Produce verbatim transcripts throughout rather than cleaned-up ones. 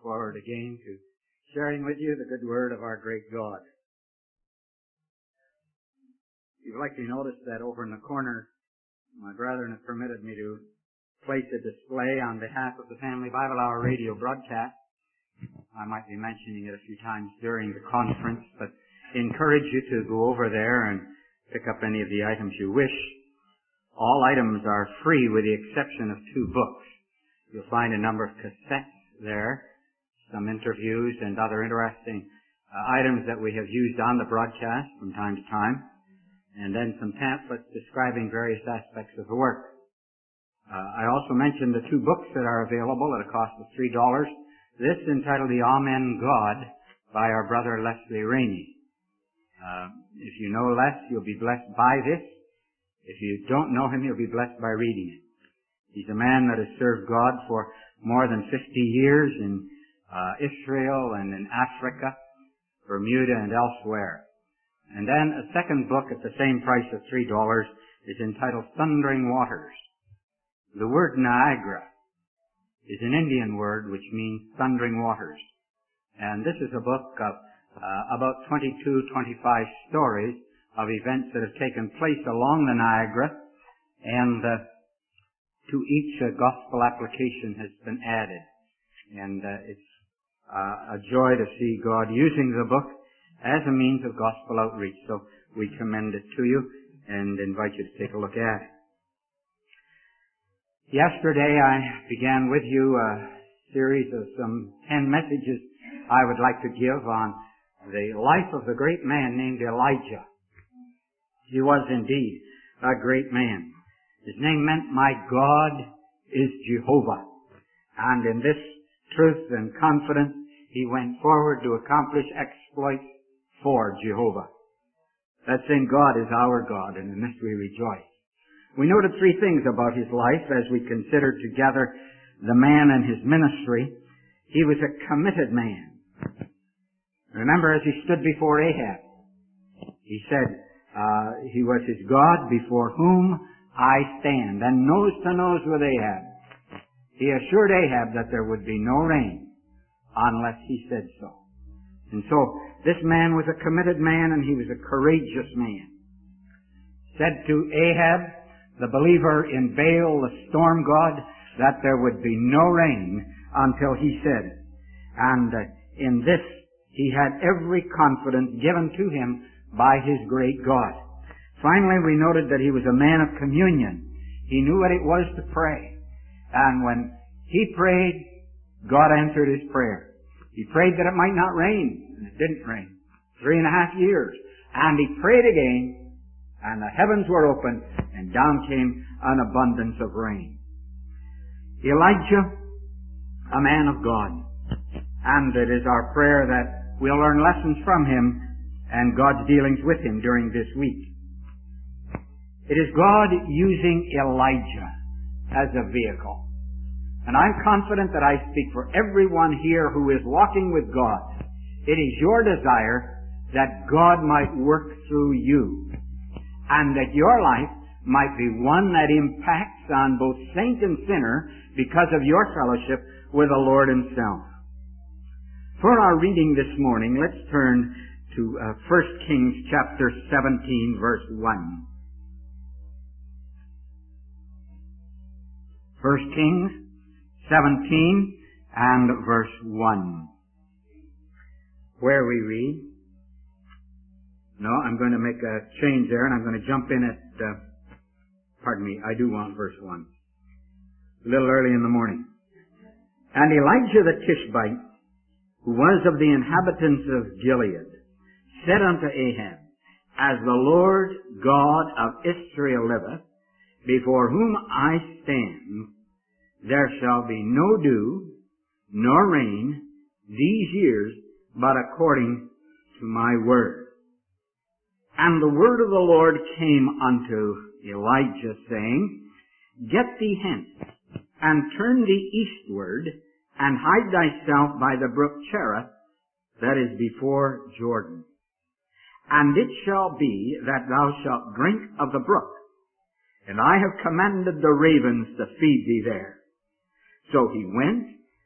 forward again to sharing with you the good word of our great God. You've likely noticed that over in the corner, my brethren have permitted me to place a display on behalf of the Family Bible Hour radio broadcast. I might be mentioning it a few times during the conference, but encourage you to go over there and pick up any of the items you wish. All items are free with the exception of two books. You'll find a number of cassettes there, some interviews and other interesting uh, items that we have used on the broadcast from time to time, and then some pamphlets describing various aspects of the work. Uh, I also mentioned the two books that are available at a cost of three dollars. This entitled The Amen God by our brother Leslie Rainey. Uh, if you know Les, you'll be blessed by this. If you don't know him, you'll be blessed by reading it. He's a man that has served God for more than fifty years in uh, Israel and in Africa, Bermuda and elsewhere. And then a second book at the same price of three dollars is entitled Thundering Waters. The word Niagara is an Indian word which means thundering waters. And this is a book of uh, about twenty-two, twenty-five stories of events that have taken place along the Niagara, and uh, to each uh, gospel application has been added. And uh, it's uh, a joy to see God using the book as a means of gospel outreach. So we commend it to you and invite you to take a look at it. Yesterday I began with you a series of some ten messages I would like to give on the life of the great man named Elijah. He was indeed a great man. His name meant, "My God is Jehovah." And in this truth and confidence, he went forward to accomplish exploits for Jehovah. That same God is our God, and in this we rejoice. We noted three things about his life as we considered together the man and his ministry. He was a committed man. Remember, as he stood before Ahab, he said, uh, he was his God before whom I stand, and nose to nose with Ahab. He assured Ahab that there would be no rain unless he said so. And so, this man was a committed man, and he was a courageous man. Said to Ahab, the believer in Baal, the storm god, that there would be no rain until he said it. And uh, in this, he had every confidence given to him by his great God. Finally, we noted that he was a man of communion. He knew what it was to pray. And when he prayed, God answered his prayer. He prayed that it might not rain, and it didn't rain. Three and a half years. And he prayed again, and the heavens were opened, and down came an abundance of rain. Elijah, a man of God. And it is our prayer that we'll learn lessons from him and God's dealings with him during this week. It is God using Elijah as a vehicle. And I'm confident that I speak for everyone here who is walking with God. It is your desire that God might work through you, and that your life might be one that impacts on both saint and sinner because of your fellowship with the Lord himself. For our reading this morning, let's turn to uh, First Kings chapter seventeen, verse one. First Kings seventeen and verse one, where we read, no, I'm going to make a change there, and I'm going to jump in at, uh, pardon me, I do want verse one. A little early in the morning. And Elijah the Tishbite, who was of the inhabitants of Gilead, said unto Ahab, As the Lord God of Israel liveth, before whom I stand, there shall be no dew, nor rain, these years, but according to my word. And the word of the Lord came unto Elijah, saying, Get thee hence, and turn thee eastward, and hide thyself by the brook Cherith, that is before Jordan. And it shall be that thou shalt drink of the brook, and I have commanded the ravens to feed thee there. So he went,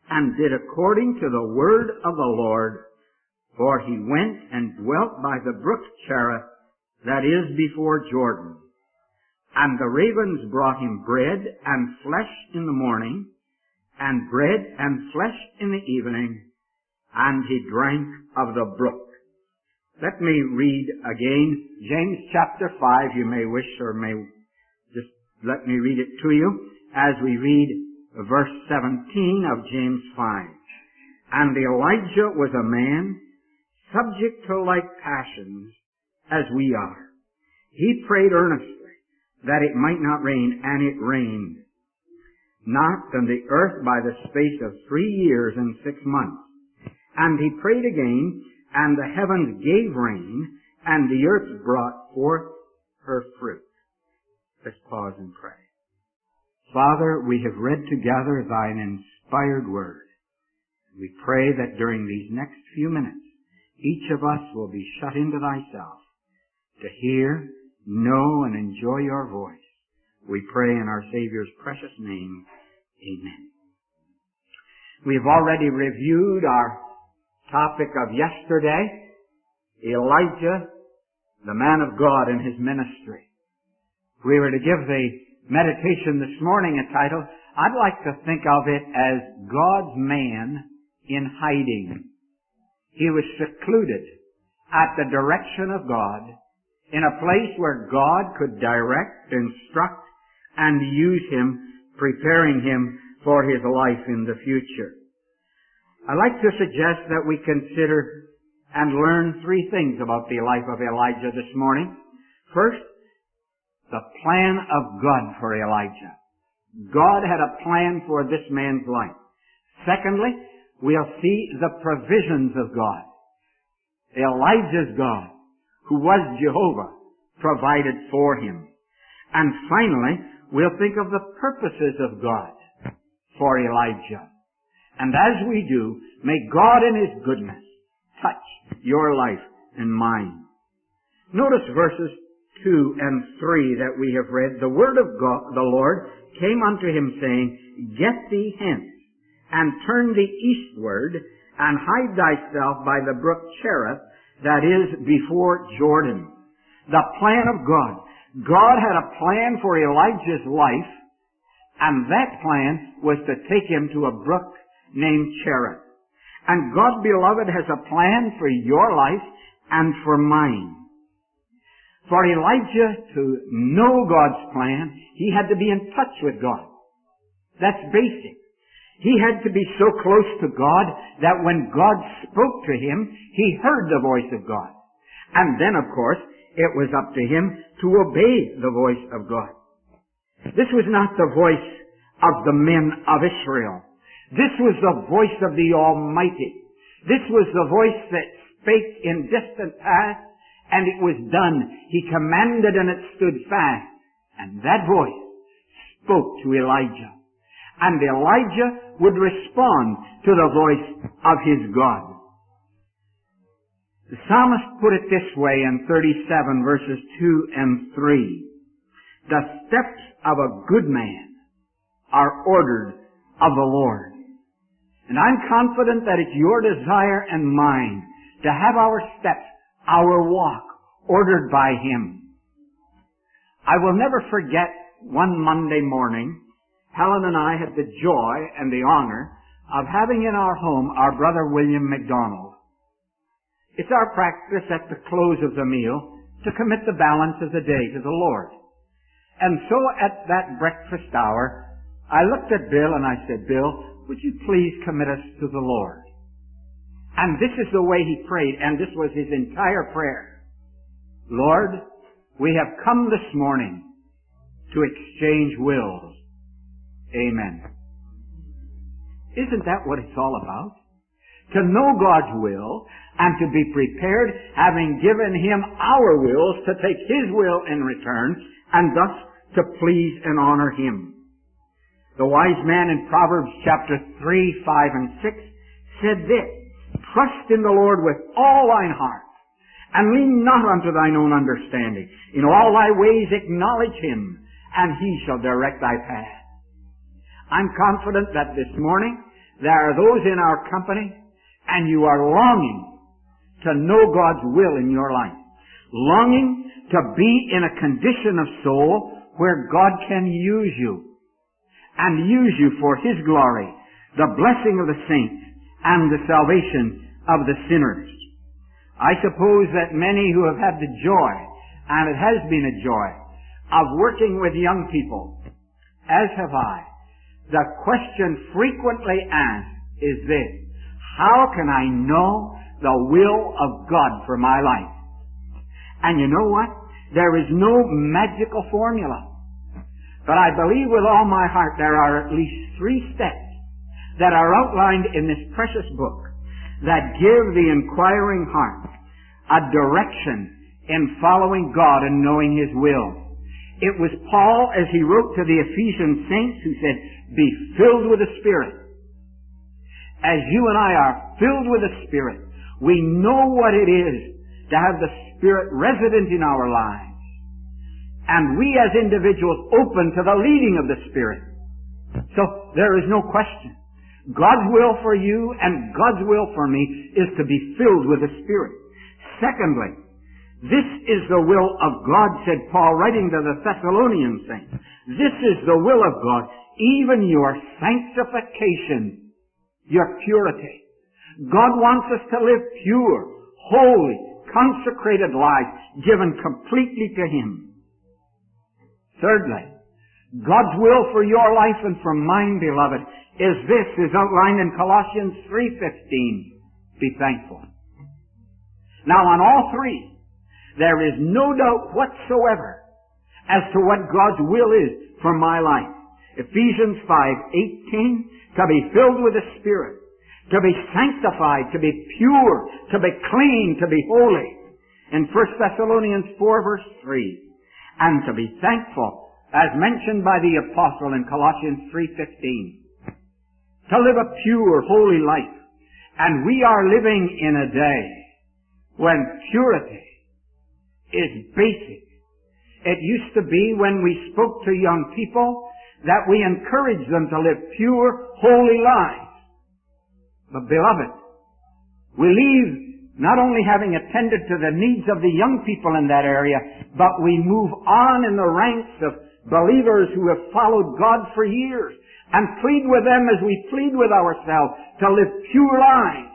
and did according to the word of the Lord. For he went and dwelt by the brook Cherith, that is before Jordan. And the ravens brought him bread and flesh in the morning, and bread and flesh in the evening, and he drank of the brook. Let me read again James chapter five. You may wish or may just let me read it to you as we read verse seventeen of James five. And Elijah was a man subject to like passions as we are. He prayed earnestly that it might not rain, and it rained not on the earth by the space of three years and six months. And he prayed again, and the heavens gave rain, and the earth brought forth her fruit. Let's pause and pray. Father, we have read together thine inspired word. We pray that during these next few minutes, each of us will be shut into thyself to hear, know, and enjoy your voice. We pray in our Savior's precious name. Amen. We have already reviewed our topic of yesterday, Elijah, the man of God and his ministry. If we were to give the meditation this morning a title, I'd like to think of it as God's man in hiding. He was secluded at the direction of God in a place where God could direct, instruct, and use him, preparing him for his life in the future. I'd like to suggest that we consider and learn three things about the life of Elijah this morning. First, the plan of God for Elijah. God had a plan for this man's life. Secondly, we'll see the provisions of God. Elijah's God, who was Jehovah, provided for him. And finally, we'll think of the purposes of God for Elijah. And as we do, may God in his goodness touch your life and mine. Notice verses two and three that we have read. The word of God, the Lord, came unto him, saying, Get thee hence, and turn thee eastward, and hide thyself by the brook Cherith, that is before Jordan. The plan of God. God had a plan for Elijah's life, and that plan was to take him to a brook named Cherith. And God, beloved, has a plan for your life and for mine. For Elijah to know God's plan, he had to be in touch with God. That's basic. He had to be so close to God that when God spoke to him, he heard the voice of God. And then, of course, it was up to him to obey the voice of God. This was not the voice of the men of Israel. This was the voice of the Almighty. This was the voice that spake in distant past, and it was done. He commanded, and it stood fast. And that voice spoke to Elijah. And Elijah would respond to the voice of his God. The psalmist put it this way in thirty-seven verses two and three. The steps of a good man are ordered of the Lord. And I'm confident that it's your desire and mine to have our steps, our walk, ordered by him. I will never forget one Monday morning, Helen and I had the joy and the honor of having in our home our brother William McDonald. It's our practice at the close of the meal to commit the balance of the day to the Lord. And so at that breakfast hour, I looked at Bill and I said, Bill, would you please commit us to the Lord? And this is the way he prayed, and this was his entire prayer. Lord, we have come this morning to exchange wills. Amen. Isn't that what it's all about? To know God's will and to be prepared, having given him our wills, to take his will in return, and thus to please and honor him. The wise man in Proverbs chapter three, five, and six said this, Trust in the Lord with all thine heart, and lean not unto thine own understanding. In all thy ways acknowledge him, and he shall direct thy path. I'm confident that this morning there are those in our company, and you are longing to know God's will in your life. Longing to be in a condition of soul where God can use you, and use you for His glory, the blessing of the saints, and the salvation of the sinners. I suppose that many who have had the joy, and it has been a joy, of working with young people, as have I, the question frequently asked is this: how can I know the will of God for my life? And you know what? There is no magical formula. But I believe with all my heart there are at least three steps that are outlined in this precious book that give the inquiring heart a direction in following God and knowing His will. It was Paul, as he wrote to the Ephesian saints, who said, be filled with the Spirit. As you and I are filled with the Spirit, we know what it is to have the Spirit resident in our lives. And we as individuals open to the leading of the Spirit. So there is no question. God's will for you and God's will for me is to be filled with the Spirit. Secondly, this is the will of God, said Paul, writing to the Thessalonian saints. This is the will of God, even your sanctification, your purity. God wants us to live pure, holy, consecrated lives given completely to Him. Thirdly, God's will for your life and for mine, beloved, is this, is outlined in Colossians three fifteen. Be thankful. Now on all three, there is no doubt whatsoever as to what God's will is for my life. Ephesians five eighteen, to be filled with the Spirit, to be sanctified, to be pure, to be clean, to be holy. In First Thessalonians four verse three, and to be thankful, as mentioned by the apostle in Colossians three fifteen. To live a pure, holy life. And we are living in a day when purity is basic. It used to be when we spoke to young people that we encouraged them to live pure, holy lives. But beloved, we leave not only having attended to the needs of the young people in that area, but we move on in the ranks of believers who have followed God for years and plead with them as we plead with ourselves to live pure lives.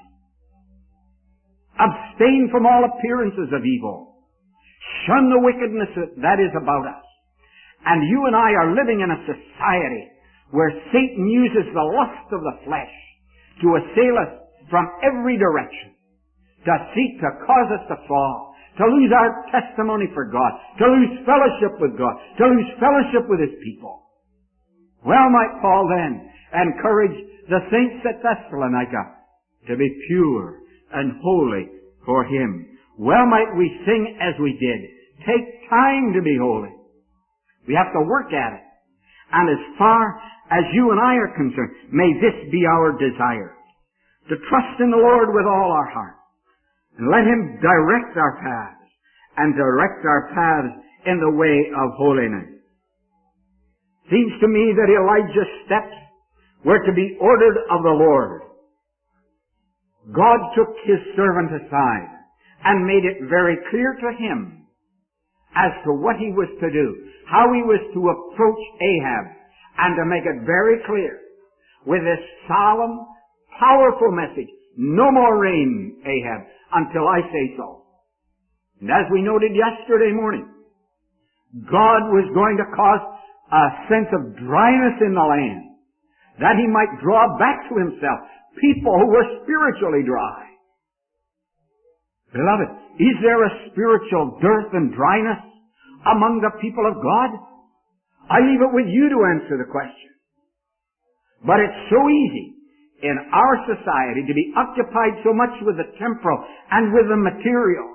Abstain from all appearances of evil. Shun the wickedness that is about us. And you and I are living in a society where Satan uses the lust of the flesh to assail us from every direction, to seek to cause us to fall, to lose our testimony for God, to lose fellowship with God, to lose fellowship with His people. Well might Paul then encourage the saints at Thessalonica to be pure and holy for Him. Well might we sing as we did, take time to be holy. We have to work at it. And as far as you and I are concerned, may this be our desire, to trust in the Lord with all our heart, and let Him direct our paths, and direct our paths in the way of holiness. Seems to me that Elijah's steps were to be ordered of the Lord. God took His servant aside and made it very clear to him as to what he was to do, how he was to approach Ahab, and to make it very clear with this solemn, powerful message: no more rain, Ahab, until I say so. And as we noted yesterday morning, God was going to cause a sense of dryness in the land, that He might draw back to Himself people who were spiritually dry. Beloved, is there a spiritual dearth and dryness among the people of God? I leave it with you to answer the question. But it's so easy in our society to be occupied so much with the temporal and with the material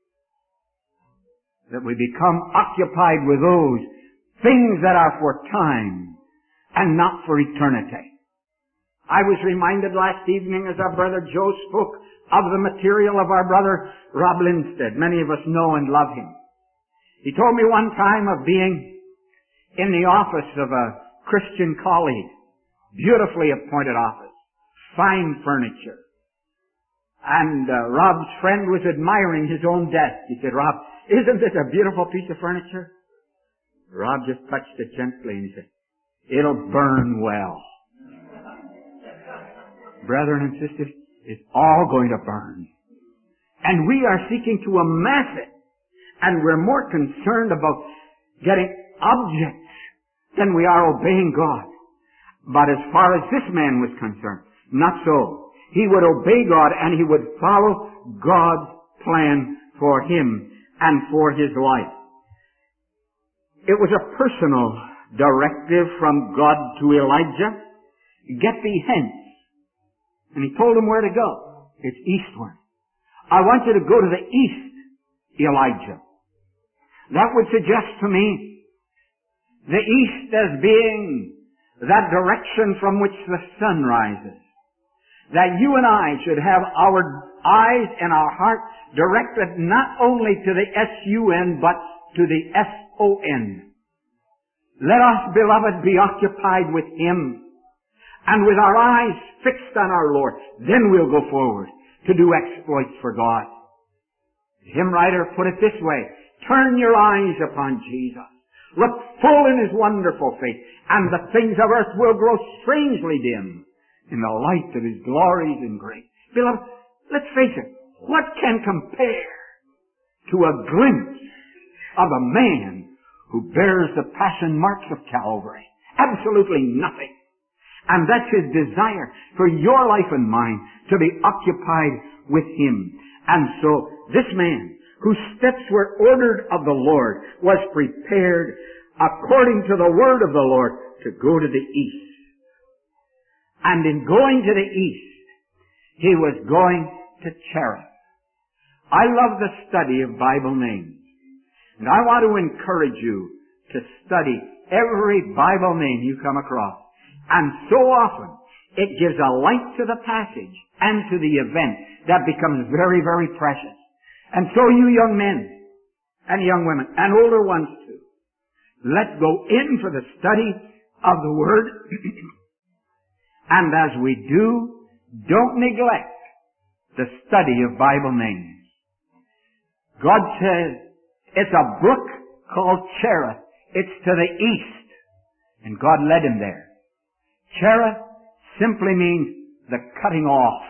that we become occupied with those things that are for time and not for eternity. I was reminded last evening as our brother Joe spoke of the material of our brother Rob Lindstead. Many of us know and love him. He told me one time of being in the office of a Christian colleague, beautifully appointed office, fine furniture. And uh, Rob's friend was admiring his own desk. He said, "Rob, isn't this a beautiful piece of furniture?" Rob just touched it gently and he said, "It'll burn well." Brethren and sisters, it's all going to burn. And we are seeking to amass it. And we're more concerned about getting objects than we are obeying God. But as far as this man was concerned, not so. He would obey God and he would follow God's plan for him and for his life. It was a personal directive from God to Elijah. Get thee hence. And he told him where to go. It's eastward. I want you to go to the east, Elijah. That would suggest to me the east as being that direction from which the sun rises. That you and I should have our eyes and our heart directed not only to the S U N but to the S O N. Let us, beloved, be occupied with Him and with our eyes fixed on our Lord. Then we'll go forward to do exploits for God. The hymn writer put it this way: turn your eyes upon Jesus. Look full in His wonderful face, and the things of earth will grow strangely dim in the light of His glories and grace. Beloved, let's face it, what can compare to a glimpse of a man who bears the passion marks of Calvary? Absolutely nothing. And that's His desire for your life and mine, to be occupied with Him. And so, this man, whose steps were ordered of the Lord, was prepared according to the word of the Lord to go to the east. And in going to the east, he was going to Cherith. I love the study of Bible names. And I want to encourage you to study every Bible name you come across. And so often, it gives a light to the passage and to the event that becomes very, very precious. And so you young men and young women and older ones too, let's go in for the study of the Word. And as we do, don't neglect the study of Bible names. God says it's a brook called Cherith. It's to the east. And God led him there. Cherith simply means the cutting off.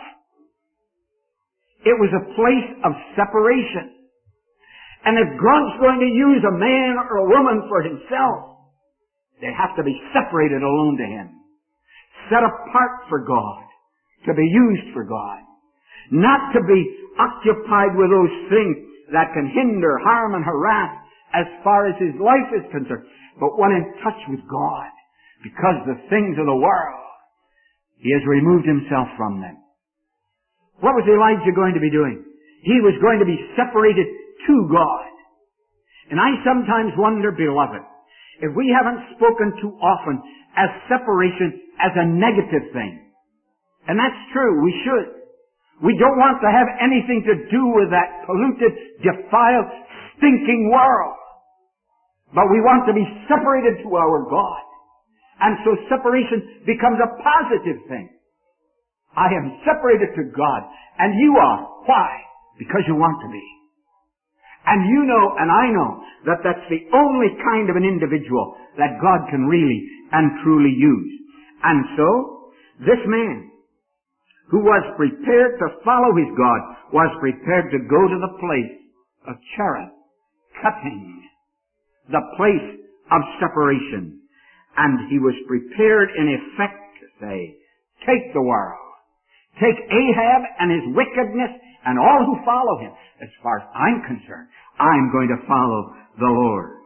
It was a place of separation. And if God's going to use a man or a woman for Himself, they have to be separated alone to Him. Set apart for God, to be used for God. Not to be occupied with those things that can hinder, harm, and harass as far as his life is concerned, but one in touch with God, because the things of the world, he has removed himself from them. What was Elijah going to be doing? He was going to be separated to God. And I sometimes wonder, beloved, if we haven't spoken too often as separation as a negative thing. And that's true, we should. We don't want to have anything to do with that polluted, defiled, stinking world. But we want to be separated to our God. And so separation becomes a positive thing. I am separated to God, and you are. Why? Because you want to be. And you know, and I know, that that's the only kind of an individual that God can really and truly use. And so, this man, who was prepared to follow his God, was prepared to go to the place of Cherith, cutting, the place of separation. And he was prepared in effect to say, take the world, take Ahab and his wickedness and all who follow him. As far as I'm concerned, I'm going to follow the Lord.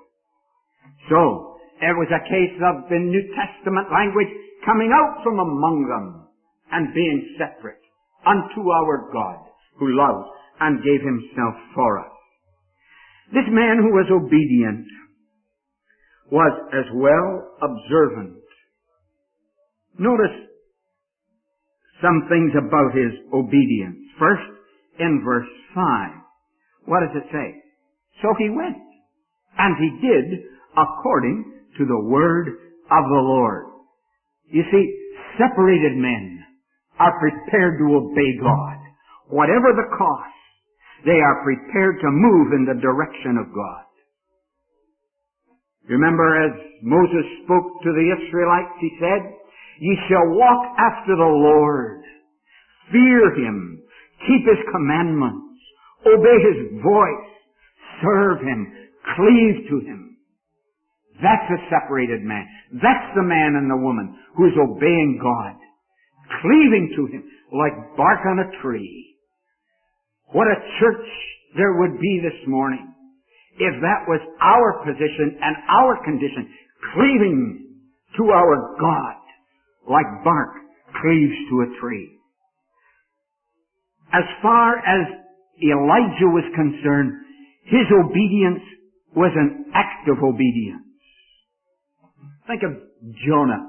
So, it was a case of the New Testament language coming out from among them and being separate unto our God, who loves and gave Himself for us. This man who was obedient was as well observant. Notice some things about his obedience. First, in verse five, what does it say? So he went, and he did according to the word of the Lord. You see, separated men are prepared to obey God. Whatever the cost, they are prepared to move in the direction of God. Remember, as Moses spoke to the Israelites, he said, "Ye shall walk after the Lord, fear Him, keep His commandments, obey His voice, serve Him, cleave to Him." That's a separated man. That's the man and the woman who is obeying God, cleaving to Him like bark on a tree. What a church there would be this morning if that was our position and our condition, cleaving to our God like bark cleaves to a tree. As far as Elijah was concerned, his obedience was an act of obedience. Think of Jonah.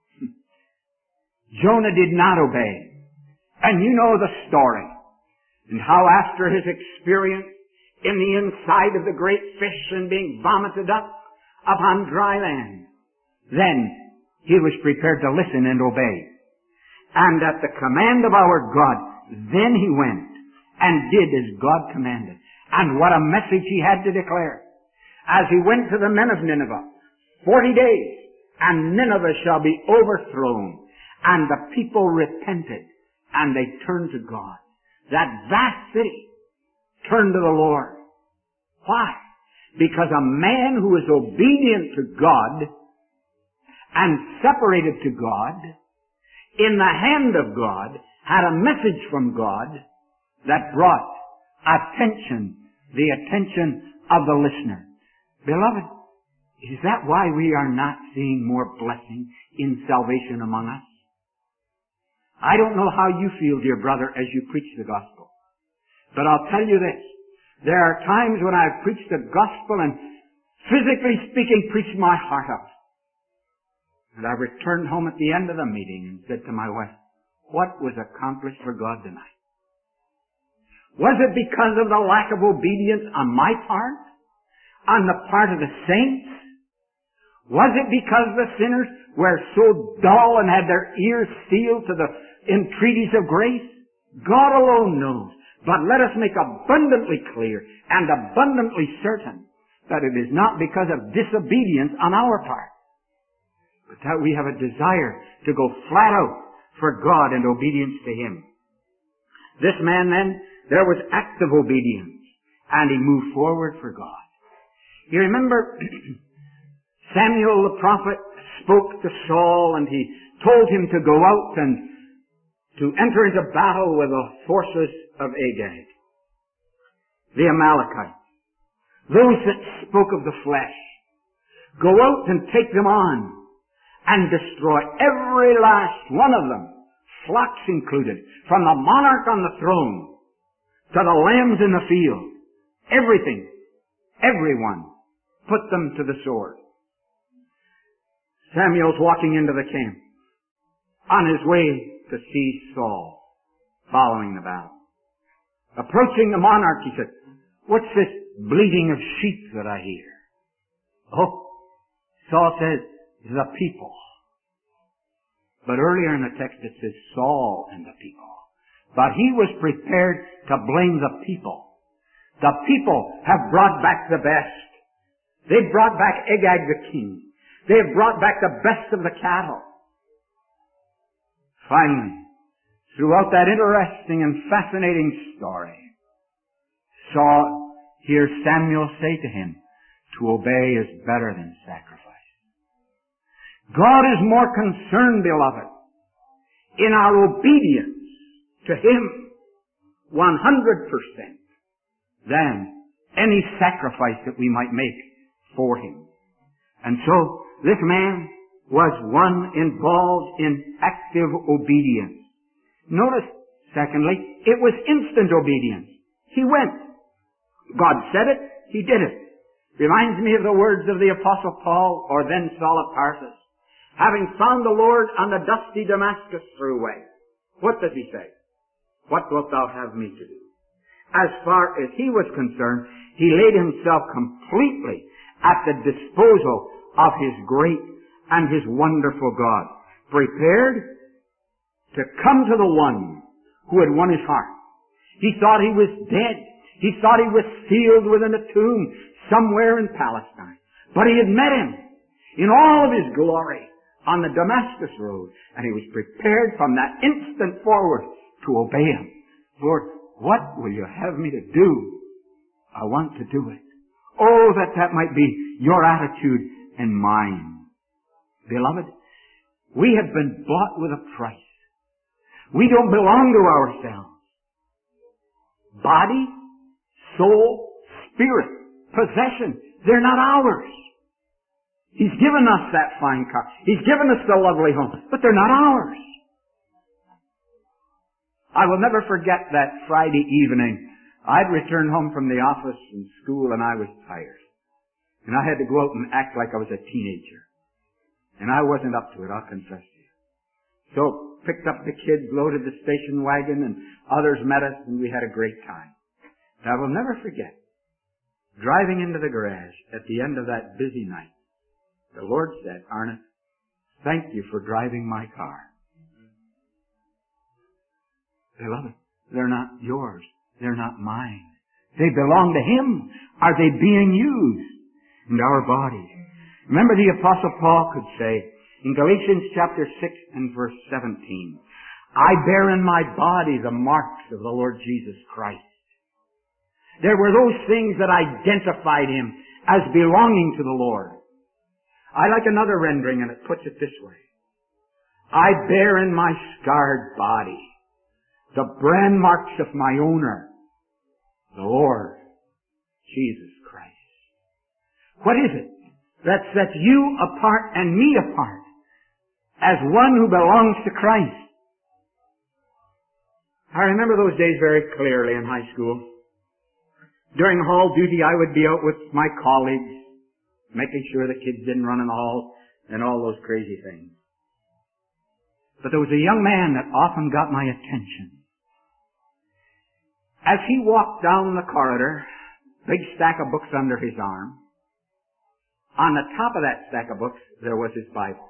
Jonah did not obey. And you know the story. And how after his experience in the inside of the great fish and being vomited up upon dry land, then he was prepared to listen and obey. And at the command of our God, then he went and did as God commanded. And what a message he had to declare. As he went to the men of Nineveh, forty days, and Nineveh shall be overthrown. And the people repented, and they turned to God. That vast city turned to the Lord. Why? Because a man who is obedient to God and separated to God, in the hand of God, had a message from God that brought attention, the attention of the listener. Beloved, is that why we are not seeing more blessing in salvation among us? I don't know how you feel, dear brother, as you preach the gospel. But I'll tell you this. There are times when I've preached the gospel and, physically speaking, preached my heart out. And I returned home at the end of the meeting and said to my wife, what was accomplished for God tonight? Was it because of the lack of obedience on my part? On the part of the saints? Was it because the sinners were so dull and had their ears sealed to the entreaties of grace? God alone knows. But let us make abundantly clear and abundantly certain that it is not because of disobedience on our part, but that we have a desire to go flat out for God and obedience to Him. This man then, there was active obedience, and he moved forward for God. You remember Samuel the prophet spoke to Saul, and he told him to go out and to enter into battle with the forces of Agag, the Amalekites, those that spoke of the flesh. Go out and take them on and destroy every last one of them, flocks included, from the monarch on the throne to the lambs in the field. Everything, everyone, put them to the sword. Samuel's walking into the camp on his way to see Saul following the battle. Approaching the monarch, he said, what's this bleating of sheep that I hear? Oh, Saul says, the people. But earlier in the text it says Saul and the people. But he was prepared to blame the people. The people have brought back the best. They've brought back Agag the king. They've brought back the best of the cattle. Finally, throughout that interesting and fascinating story, Saul hears Samuel say to him, to obey is better than sacrifice. God is more concerned, beloved, in our obedience to Him one hundred percent than any sacrifice that we might make for Him. And so, this man was one involved in active obedience. Notice, secondly, it was instant obedience. He went. God said it, he did it. Reminds me of the words of the Apostle Paul, or then Saul of Tarsus. Having found the Lord on the dusty Damascus throughway, what does he say? What wilt thou have me to do? As far as he was concerned, he laid himself completely at the disposal of his great and his wonderful God, prepared to come to the one who had won his heart. He thought he was dead. He thought he was sealed within a tomb somewhere in Palestine. But he had met him in all of his glory on the Damascus road, and he was prepared from that instant forward to obey him. Lord, what will you have me to do? I want to do it. Oh, that that might be your attitude and mine. Beloved, we have been bought with a price. We don't belong to ourselves. Body, soul, spirit, possession, they're not ours. He's given us that fine car. He's given us the lovely home, but they're not ours. I will never forget that Friday evening. I'd returned home from the office and school, and I was tired. And I had to go out and act like I was a teenager. And I wasn't up to it, I'll confess to you. So, picked up the kids, loaded the station wagon, and others met us, and we had a great time. And I will never forget, driving into the garage at the end of that busy night, the Lord said, Arnott, thank you for driving my car. Beloved, they're not yours. They're not mine. They belong to Him. Are they being used? And our bodies. Remember the Apostle Paul could say in Galatians chapter six and verse seventeen, I bear in my body the marks of the Lord Jesus Christ. There were those things that identified Him as belonging to the Lord. I like another rendering, and it puts it this way. I bear in my scarred body the brand marks of my owner, the Lord Jesus Christ. What is it that sets you apart and me apart as one who belongs to Christ? I remember those days very clearly in high school. During hall duty, I would be out with my colleagues, making sure the kids didn't run in the hall and all those crazy things. But there was a young man that often got my attention. As he walked down the corridor, big stack of books under his arm, on the top of that stack of books, there was his Bible.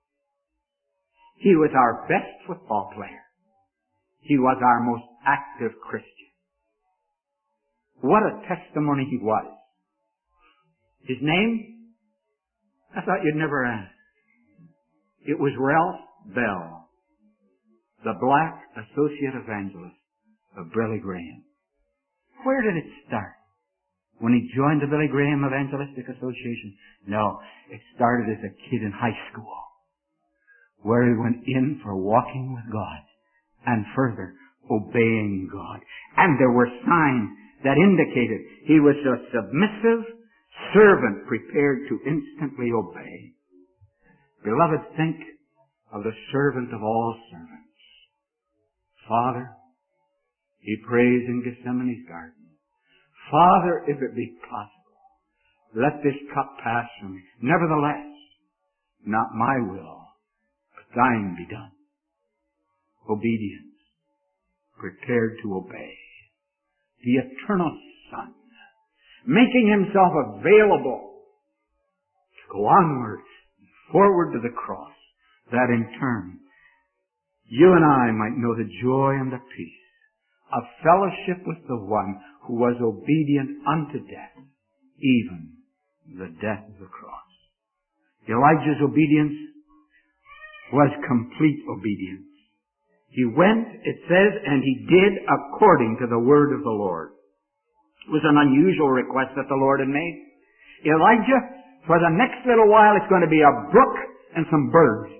He was our best football player. He was our most active Christian. What a testimony he was. His name? I thought you'd never ask. It was Ralph Bell, the black associate evangelist of Billy Graham. Where did it start? When he joined the Billy Graham Evangelistic Association? No, it started as a kid in high school, where he went in for walking with God and further obeying God. And there were signs that indicated he was a submissive servant prepared to instantly obey. Beloved, think of the servant of all servants. Father, he prays in Gethsemane's garden, Father, if it be possible, let this cup pass from me. Nevertheless, not my will, but thine be done. Obedience, prepared to obey. The eternal Son, making himself available to go onward and forward to the cross, that in turn you and I might know the joy and the peace of fellowship with the one who was obedient unto death, even the death of the cross. Elijah's obedience was complete obedience. He went, it says, and he did according to the word of the Lord. It was an unusual request that the Lord had made. Elijah, for the next little while, it's going to be a brook and some birds.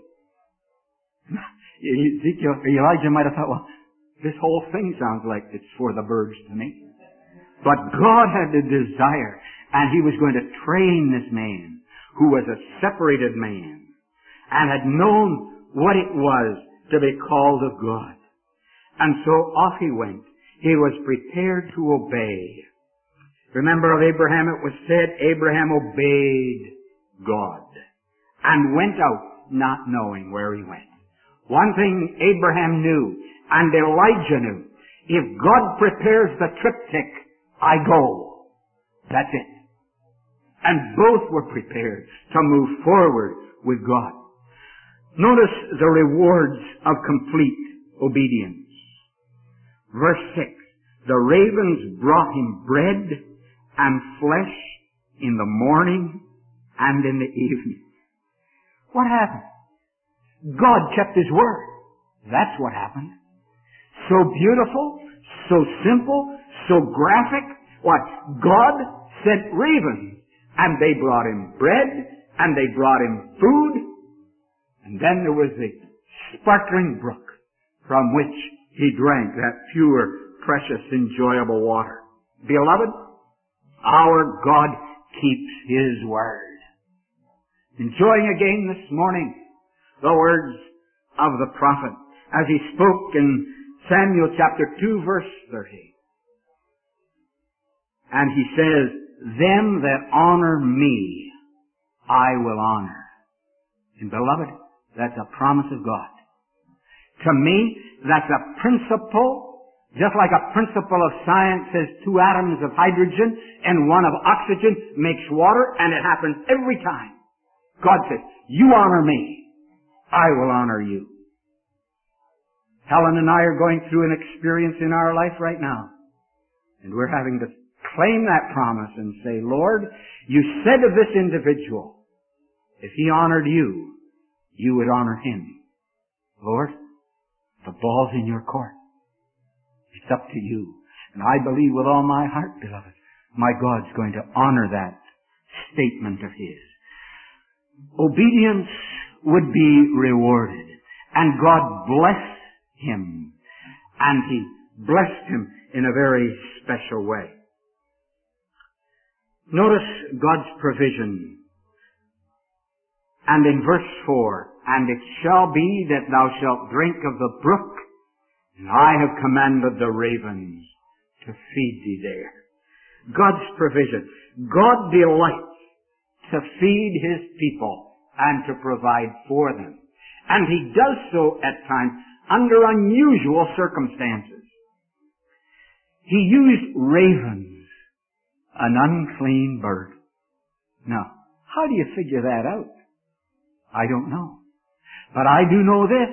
Ezekiel, Elijah might have thought, well, this whole thing sounds like it's for the birds to me. But God had the desire, and He was going to train this man, who was a separated man, and had known what it was to be called of God. And so off he went. He was prepared to obey. Remember of Abraham, it was said, Abraham obeyed God and went out not knowing where he went. One thing Abraham knew, and Elijah knew, if God prepares the triptych, I go. That's it. And both were prepared to move forward with God. Notice the rewards of complete obedience. Verse six, the ravens brought him bread and flesh in the morning and in the evening. What happened? God kept His word. That's what happened. So beautiful, so simple, so graphic. What? God sent ravens, and they brought Him bread, and they brought Him food, and then there was the sparkling brook from which He drank that pure, precious, enjoyable water. Beloved, our God keeps His word. Enjoying again this morning the words of the prophet as he spoke in Samuel chapter two verse thirty. And he says, them that honor me, I will honor. And beloved, that's a promise of God. To me, that's a principle, just like a principle of science says two atoms of hydrogen and one of oxygen makes water, and it happens every time. God says, you honor me, I will honor you. Helen and I are going through an experience in our life right now, and we're having to claim that promise and say, Lord, you said of this individual, if he honored you, you would honor him. Lord, the ball's in your court. It's up to you. And I believe with all my heart, beloved, my God's going to honor that statement of His. Obedience would be rewarded, and God blessed him, and He blessed him in a very special way. Notice God's provision. And in verse four, and it shall be that thou shalt drink of the brook, and I have commanded the ravens to feed thee there. God's provision. God delights to feed His people and to provide for them. And He does so at times under unusual circumstances. He used ravens, an unclean bird. Now, how do you figure that out? I don't know. But I do know this,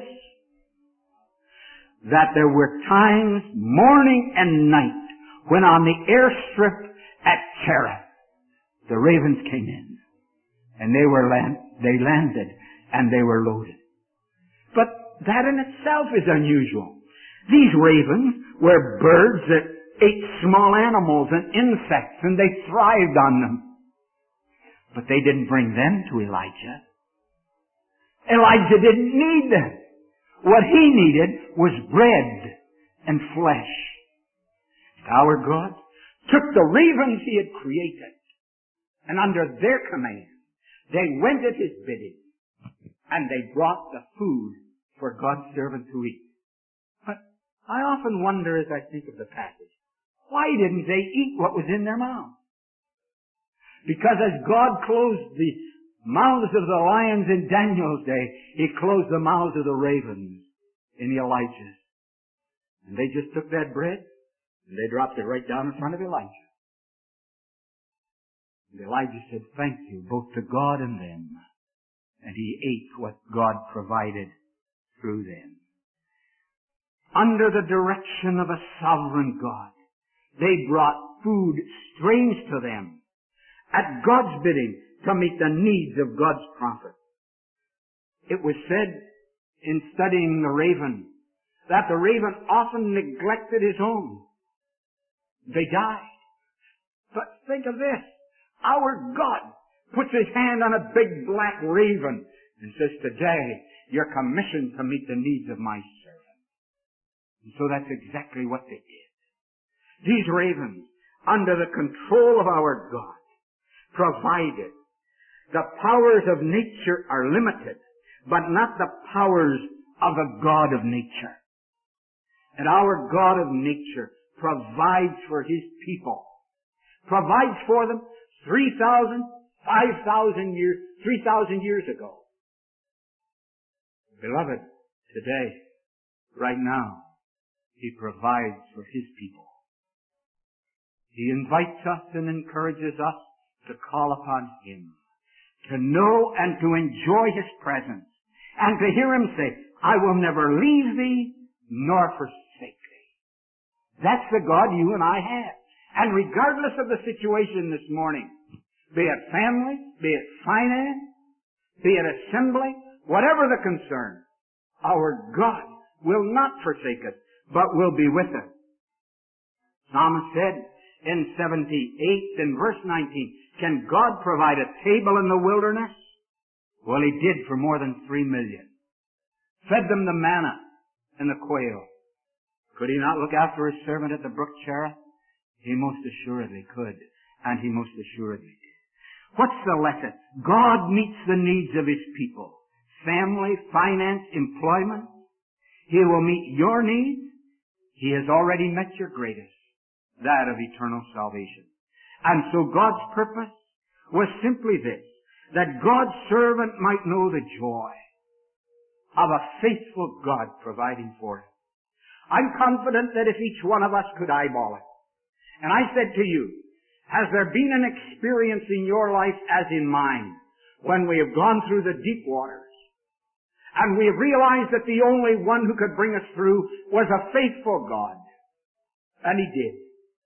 that there were times, morning and night, when on the airstrip at Cherith, the ravens came in, and they were land, they landed, and they were loaded. But that in itself is unusual. These ravens were birds that ate small animals and insects, and they thrived on them. But they didn't bring them to Elijah. Elijah didn't need them. What he needed was bread and flesh. Our God took the ravens He had created, and under their command, they went at His bidding, and they brought the food for God's servant to eat. But I often wonder as I think of the passage, why didn't they eat what was in their mouths? Because as God closed the mouths of the lions in Daniel's day, He closed the mouths of the ravens in Elijah's. And they just took that bread and they dropped it right down in front of Elijah. And Elijah said, thank you, both to God and them. And he ate what God provided through them. Under the direction of a sovereign God, they brought food strange to them at God's bidding to meet the needs of God's prophet. It was said in studying the raven that the raven often neglected his own. They died. But think of this. Our God puts His hand on a big black raven and says, today you're commissioned to meet the needs of my servant. And so that's exactly what they did. These ravens, under the control of our God, provided. The powers of nature are limited, but not the powers of the God of nature. And our God of nature provides for His people. Provides for them three thousand, five thousand years, three thousand years ago. Beloved, today, right now, He provides for His people. He invites us and encourages us to call upon Him, to know and to enjoy His presence, and to hear Him say, I will never leave thee nor forsake thee. That's the God you and I have. And regardless of the situation this morning, be it family, be it finance, be it assembly, whatever the concern, our God will not forsake us, but will be with us. Psalmist said in seventy-eight, in verse nineteen, can God provide a table in the wilderness? Well, He did for more than three million. Fed them the manna and the quail. Could He not look after His servant at the brook Cherith? He most assuredly could, and He most assuredly did. What's the lesson? God meets the needs of His people. Family, finance, employment. He will meet your needs. He has already met your greatest, that of eternal salvation. And so God's purpose was simply this, that God's servant might know the joy of a faithful God providing for him. I'm confident that if each one of us could eyeball it, and I said to you, has there been an experience in your life as in mine when we have gone through the deep waters and we have realized that the only one who could bring us through was a faithful God? And He did.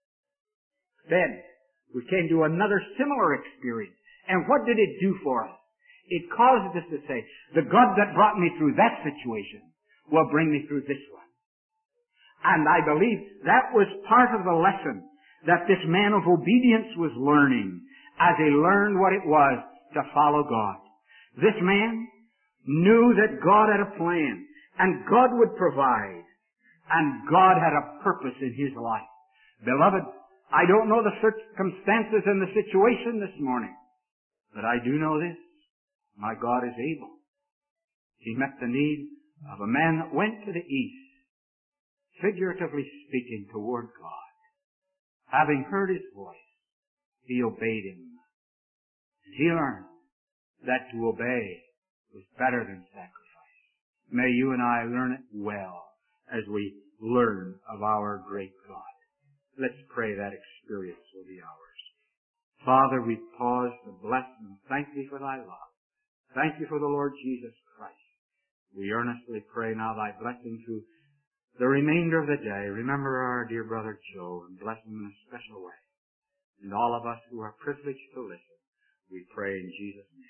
Then we came to another similar experience. And what did it do for us? It caused us to say, the God that brought me through that situation will bring me through this one. And I believe that was part of the lesson that this man of obedience was learning as he learned what it was to follow God. This man knew that God had a plan and God would provide and God had a purpose in his life. Beloved, I don't know the circumstances and the situation this morning, but I do know this. My God is able. He met the need of a man that went to the east, figuratively speaking, toward God. Having heard His voice, he obeyed Him. And he learned that to obey was better than sacrifice. May you and I learn it well as we learn of our great God. Let's pray that experience will be ours. Father, we pause to bless and thank Thee for Thy love. Thank You for the Lord Jesus Christ. We earnestly pray now Thy blessing through the remainder of the day. Remember our dear brother Joe and bless him in a special way. And all of us who are privileged to listen, we pray in Jesus' name.